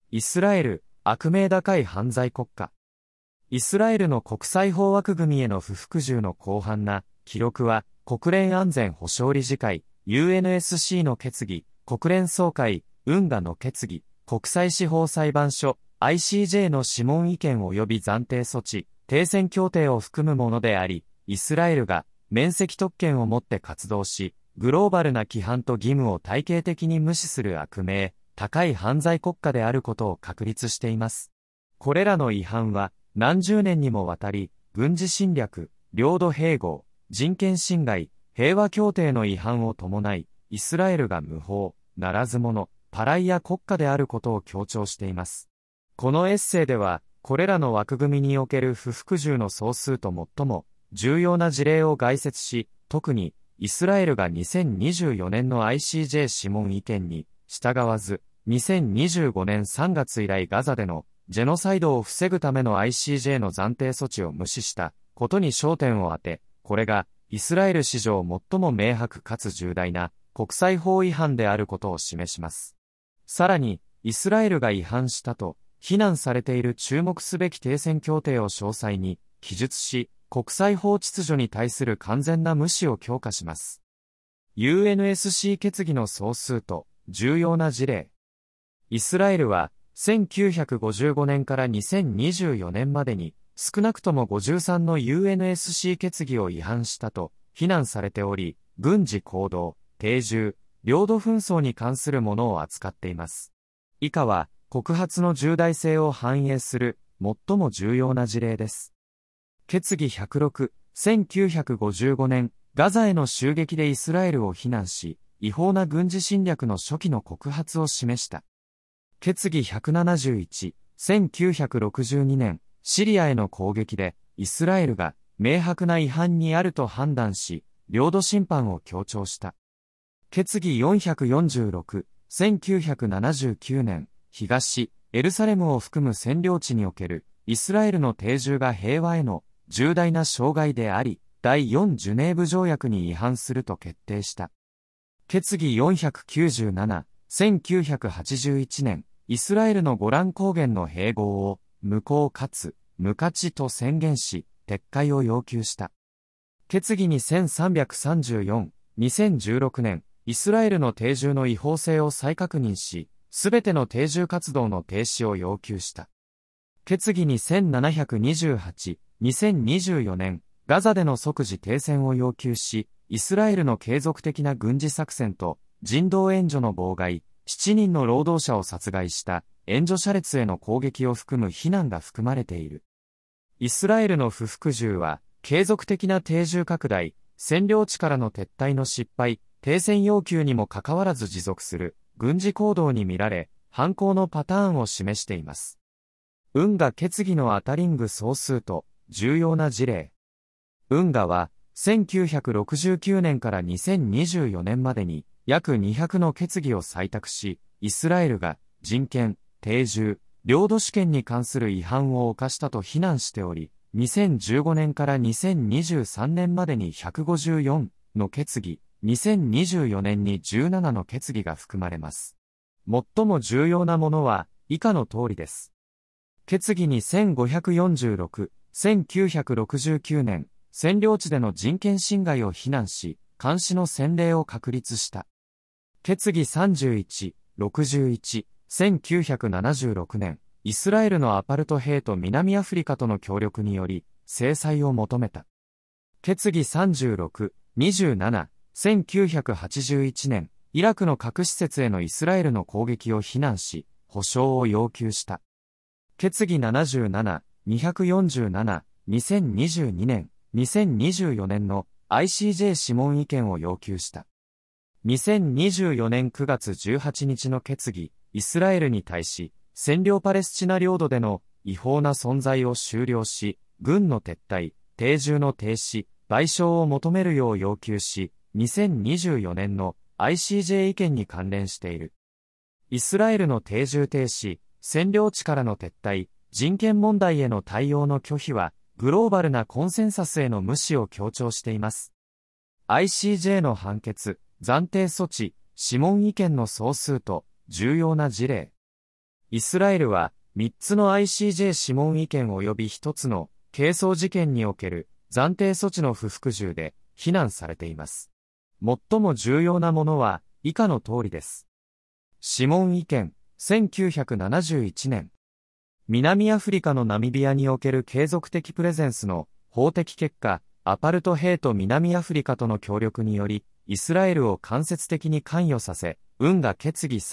イスラエル、悪名高い犯罪国家。イスラエルの国際法枠組みへの不服従の広範な記録は、国連安全保障理事会、UNSC の決議、国連総会、運河の決議、国際司法裁判所、ICJ の諮問意見及び暫定措置、停戦協定を含むものであり、イスラエルが免責特権をもって活動し、グローバルな規範と義務を体系的に無視する悪名、高い犯罪国家であることを確立しています。これらの違反は、何十年にもわたり、軍事侵略、領土併合、人権侵害、平和協定の違反を伴い、イスラエルが無法、ならず者、パライア国家であることを強調しています。このエッセイでは、これらの枠組みにおける不服従の総数と最も重要な事例を概説し、特に、イスラエルが2024年の ICJ 諮問意見に従わず、2025年3月以来ガザでのジェノサイドを防ぐための ICJ の暫定措置を無視したことに焦点を当て、これがイスラエル史上最も明白かつ重大な国際法違反であることを示します。さらに、イスラエルが違反したと非難されている注目すべき停戦協定を詳細に記述し、国際法秩序に対する完全な無視を強化します。UNSC 決議の総数と重要な事例。イスラエルは1955年から2024年までに少なくとも53の UNSC 決議を違反したと非難されており、軍事行動、定住、領土紛争に関するものを扱っています。以下は告発の重大性を反映する最も重要な事例です。決議106、1955年、ガザへの襲撃でイスラエルを非難し、違法な軍事侵略の初期の告発を示した。決議171、1962年、シリアへの攻撃で、イスラエルが明白な違反にあると判断し、領土侵犯を強調した。決議446、1979年、東、エルサレムを含む占領地における、イスラエルの定住が平和への重大な障害であり、第4ジュネーブ条約に違反すると決定した。決議497、1981年、イスラエルのゴラン高原の併合を無効かつ無価値と宣言し、撤回を要求した。決議2334、2016年、イスラエルの定住の違法性を再確認し、すべての定住活動の停止を要求した。決議2728、2024年、ガザでの即時停戦を要求し、イスラエルの継続的な軍事作戦と人道援助の妨害、7人の労働者を殺害した援助車列への攻撃を含む非難が含まれている。イスラエルの不服従は、継続的な定住拡大、占領地からの撤退の失敗、停戦要求にもかかわらず持続する軍事行動に見られ、犯行のパターンを示しています。運河決議のアタリング総数と重要な事例。運河は1969年から2024年までに約200の決議を採択し、イスラエルが人権、定住、領土主権に関する違反を犯したと非難しており、2015年から2023年までに154の決議、2024年に17の決議が含まれます。最も重要なものは以下の通りです。決議に1546、1969年、占領地での人権侵害を非難し、監視の先例を確立した。決議31、61、1976年、イスラエルのアパルトヘイト南アフリカとの協力により、制裁を求めた。決議36、27、1981年、イラクの核施設へのイスラエルの攻撃を非難し、補償を要求した。決議77、247、2022年、2024年の ICJ 諮問意見を要求した。2024年9月18日の決議、イスラエルに対し、占領パレスチナ領土での違法な存在を終了し、軍の撤退、定住の停止、賠償を求めるよう要求し、2024年の ICJ 意見に関連している。イスラエルの定住停止、占領地からの撤退、人権問題への対応の拒否は、グローバルなコンセンサスへの無視を強調しています。ICJ の判決、暫定措置、諮問意見の総数と重要な事例。 イスラエルは3つの ICJ 諮問意見及び1つの係争事件における暫定措置の不服従で非難されています。最も重要なものは以下の通りです。諮問意見、1971年。南アフリカのナミビアにおける継続的プレゼンスの法的結果、アパルトヘイト南アフリカとの協力により、イスラエルを間接的に関与させ、運河決議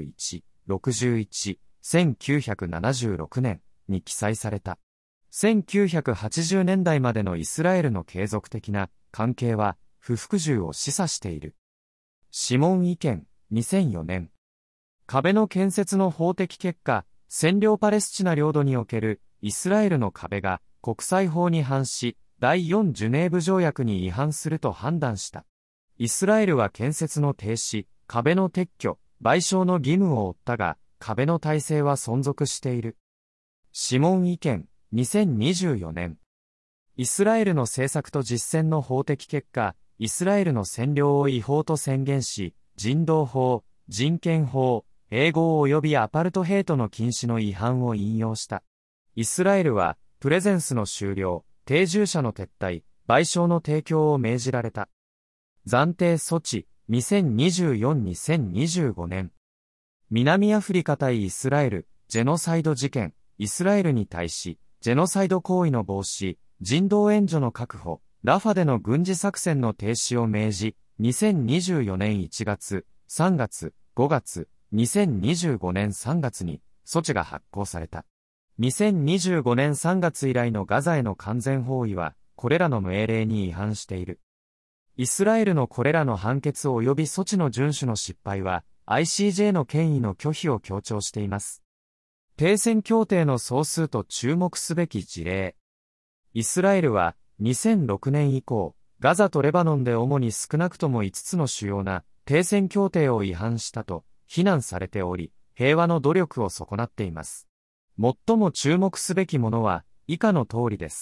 31、61、1976年に記載された。1980年代までのイスラエルの継続的な関係は不服従を示唆している。諮問意見、2004年。壁の建設の法的結果、占領パレスチナ領土におけるイスラエルの壁が国際法に反し、第4ジュネーブ条約に違反すると判断した。イスラエルは建設の停止、壁の撤去、賠償の義務を負ったが、壁の体制は存続している。諮問意見、2024年。イスラエルの政策と実践の法的結果、イスラエルの占領を違法と宣言し、人道法、人権法、併合及びアパルトヘイトの禁止の違反を引用した。イスラエルは、プレゼンスの終了、定住者の撤退、賠償の提供を命じられた。暫定措置、2024-2025年。南アフリカ対イスラエル、ジェノサイド事件、イスラエルに対し、ジェノサイド行為の防止、人道援助の確保、ラファでの軍事作戦の停止を命じ、2024年1月、3月、5月、2025年3月に措置が発効された。2025年3月以来のガザへの完全包囲は、これらの命令に違反している。イスラエルのこれらの判決及び措置の遵守の失敗は、ICJ の権威の拒否を強調しています。停戦協定の総数と注目すべき事例。イスラエルは、2006年以降、ガザとレバノンで主に少なくとも5つの主要な停戦協定を違反したと非難されており、平和の努力を損なっています。最も注目すべきものは以下の通りです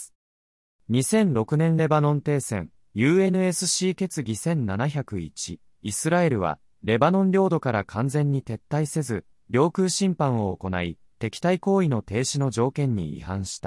。2006年レバノン停戦、UNSC 決議1701、イスラエルは、レバノン領土から完全に撤退せず、領空侵犯を行い、敵対行為の停止の条件に違反した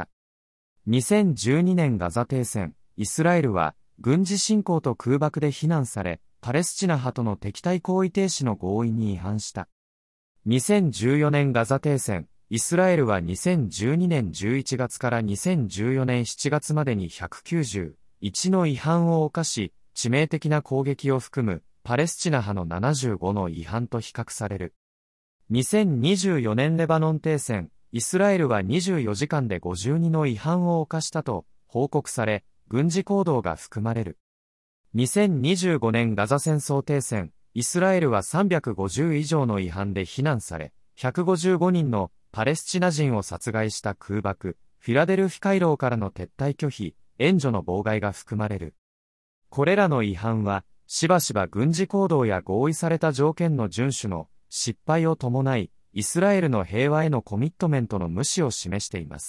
。2012年ガザ停戦、イスラエルは、軍事侵攻と空爆で非難され、パレスチナ派との敵対行為停止の合意に違反した。2014年ガザ停戦、イスラエルは2012年11月から2014年7月までに191の違反を犯し、致命的な攻撃を含むパレスチナ派の75の違反と比較される。2024年レバノン停戦、イスラエルは24時間で52の違反を犯したと報告され、軍事行動が含まれる。2025年ガザ戦争停戦、イスラエルは350以上の違反で非難され、155人のパレスチナ人を殺害した空爆、フィラデルフィ回廊からの撤退拒否、援助の妨害が含まれる。これらの違反は、しばしば軍事行動や合意された条件の遵守の失敗を伴い、イスラエルの平和へのコミットメントの無視を示しています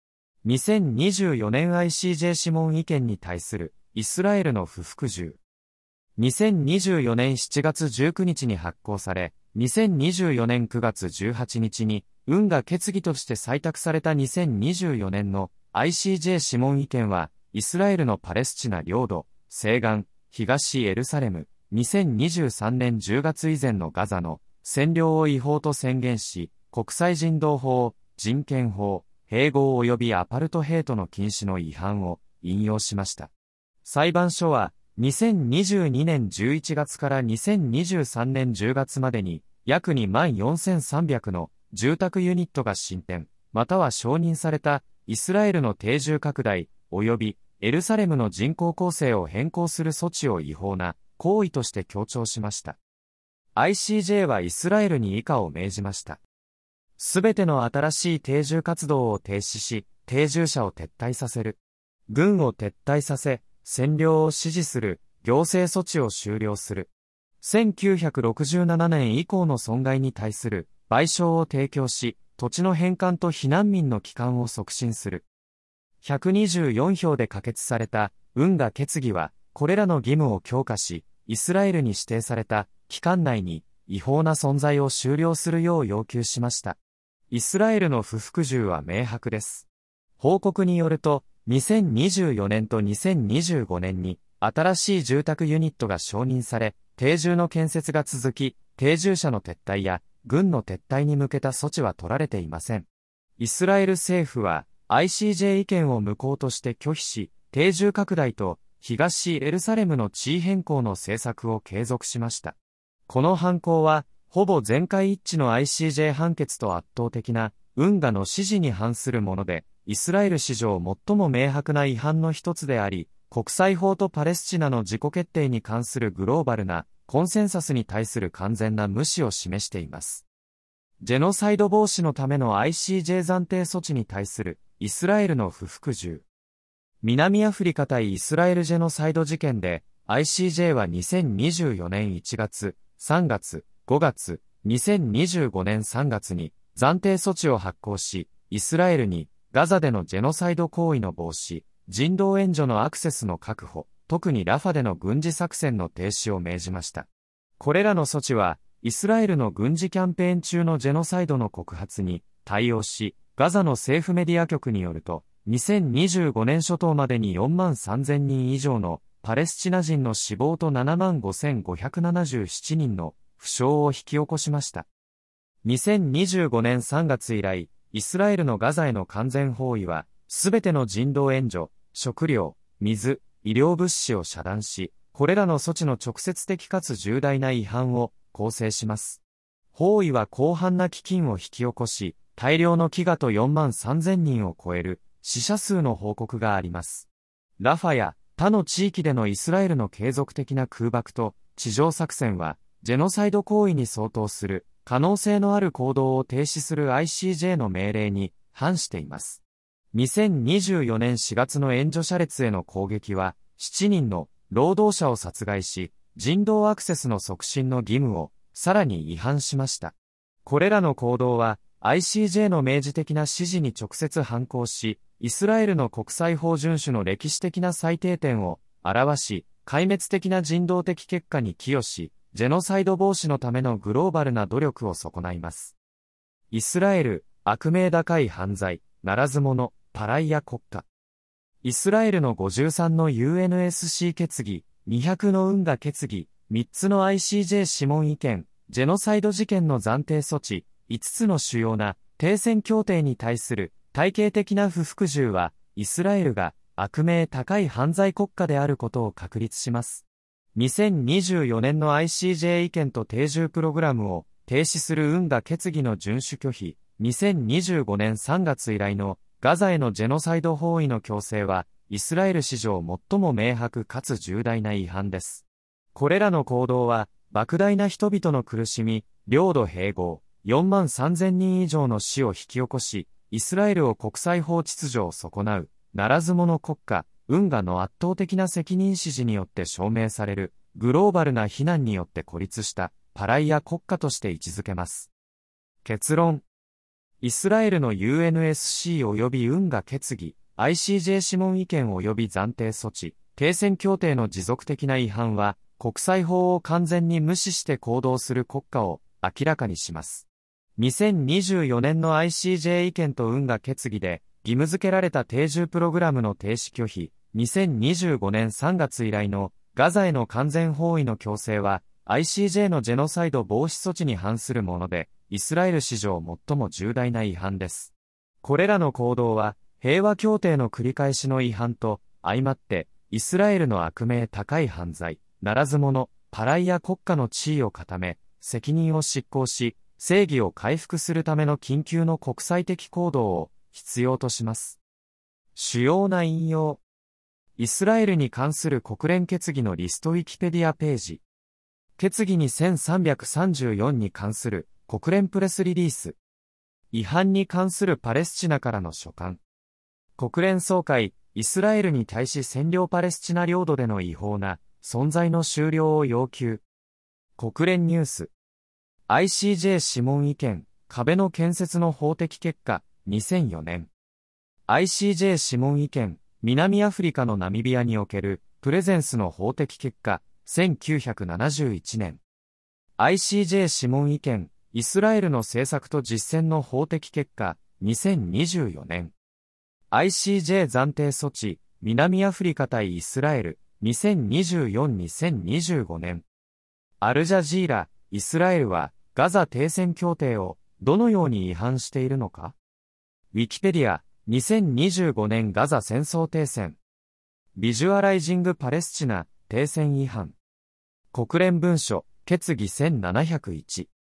。2024年 ICJ 諮問意見に対するイスラエルの不服従。2024年7月19日に発行され、2024年9月18日に、運河決議として採択された2024年の ICJ 諮問意見は、イスラエルのパレスチナ領土、西岸、東エルサレム、2023年10月以前のガザの占領を違法と宣言し、国際人道法、人権法、併合及びアパルトヘイトの禁止の違反を引用しました。裁判所は、2022年11月から2023年10月までに、約24,300の住宅ユニットが進展、または承認されたイスラエルの定住拡大、及びエルサレムの人口構成を変更する措置を違法な行為として強調しました。ICJ はイスラエルに以下を命じました。すべての新しい定住活動を停止し、定住者を撤退させる。軍を撤退させ、占領を支持する、行政措置を終了する。1967年以降の損害に対する賠償を提供し、土地の返還と避難民の帰還を促進する。124票で可決された運河決議は、これらの義務を強化し、イスラエルに指定された期間内に違法な存在を終了するよう要求しました。 イスラエルの不服従は明白です。報告によると、2024年と2025年に新しい住宅ユニットが承認され、定住の建設が続き、定住者の撤退や軍の撤退に向けた措置は取られていません。イスラエル政府は ICJ 意見を無効として拒否し、定住拡大と東エルサレムの地位変更の政策を継続しました。この犯行は、ほぼ全会一致の ICJ 判決と圧倒的な運河の指示に反するもので、イスラエル史上最も明白な違反の一つであり、国際法とパレスチナの自己決定に関するグローバルなコンセンサスに対する完全な無視を示しています。ジェノサイド防止のための ICJ 暫定措置に対するイスラエルの不服従。南アフリカ対イスラエルジェノサイド事件で ICJ は2024年1月、3月、5月、2025年3月に暫定措置を発行し、イスラエルにガザでのジェノサイド行為の防止、人道援助のアクセスの確保、特にラファでの軍事作戦の停止を命じました。これらの措置は、イスラエルの軍事キャンペーン中のジェノサイドの告発に対応し、ガザの政府メディア局によると、2025年初頭までに4万3000人以上のパレスチナ人の死亡と7万5577人の負傷を引き起こしました。2025年3月以来、イスラエルのガザへの完全包囲は、すべての人道援助、食料、水、医療物資を遮断し、これらの措置の直接的かつ重大な違反を構成します。包囲は広範な飢饉を引き起こし、大量の飢餓と4万3000人を超える死者数の報告があります。ラファや他の地域でのイスラエルの継続的な空爆と地上作戦は、ジェノサイド行為に相当する可能性のある行動を停止する ICJ の命令に反しています。2024年4月の援助車列への攻撃は、7人の労働者を殺害し、人道アクセスの促進の義務をさらに違反しました。これらの行動は、ICJ の明示的な指示に直接反抗し、イスラエルの国際法遵守の歴史的な最低点を表し、壊滅的な人道的結果に寄与し、ジェノサイド防止のためのグローバルな努力を損ないます。イスラエル、悪名高い犯罪、ならず者、パライア国家。イスラエルの53の UNSC 決議、200の運河決議、3つの ICJ 諮問意見、ジェノサイド事件の暫定措置、5つの主要な停戦協定に対する体系的な不服従は、イスラエルが悪名高い犯罪国家であることを確立します。2024年の ICJ 意見と定住プログラムを停止する運河決議の遵守拒否、2025年3月以来のガザへのジェノサイド包囲の強制は、イスラエル史上最も明白かつ重大な違反です。これらの行動は、莫大な人々の苦しみ、領土併合、4万3000人以上の死を引き起こし、イスラエルを国際法秩序を損なう、ならず者国家、運河の圧倒的な責任指示によって証明される、グローバルな非難によって孤立した、パライア国家として位置づけます。結論。イスラエルの UNSC 及び運河決議、ICJ 諮問意見及び暫定措置、停戦協定の持続的な違反は、国際法を完全に無視して行動する国家を明らかにします。2024年の ICJ 意見と運河決議で義務付けられた定住プログラムの停止拒否、2025年3月以来のガザへの完全包囲の強制は ICJ のジェノサイド防止措置に反するもので、イスラエル史上最も重大な違反です。これらの行動は平和協定の繰り返しの違反と相まってイスラエルの悪名高い犯罪、ならず者、パライア国家の地位を固め、責任を執行し、正義を回復するための緊急の国際的行動を必要とします。主要な引用。イスラエルに関する国連決議のリストウィキペディアページ。決議に1334に関する国連プレスリリース。違反に関するパレスチナからの書簡。国連総会、イスラエルに対し占領パレスチナ領土での違法な存在の終了を要求。国連ニュース。ICJ 諮問意見、壁の建設の法的結果、2004年。ICJ 諮問意見、南アフリカのナミビアにおけるプレゼンスの法的結果、1971年。ICJ 諮問意見、 イスラエルの政策と実践の法的結果、2024年。ICJ 暫定措置、南アフリカ対イスラエル、2024-2025年。アルジャジーラ、イスラエルは、ガザ停戦協定を、どのように違反しているのか？ウィキペディア、2025年ガザ戦争停戦。ビジュアライジングパレスチナ、停戦違反。国連文書、決議1701。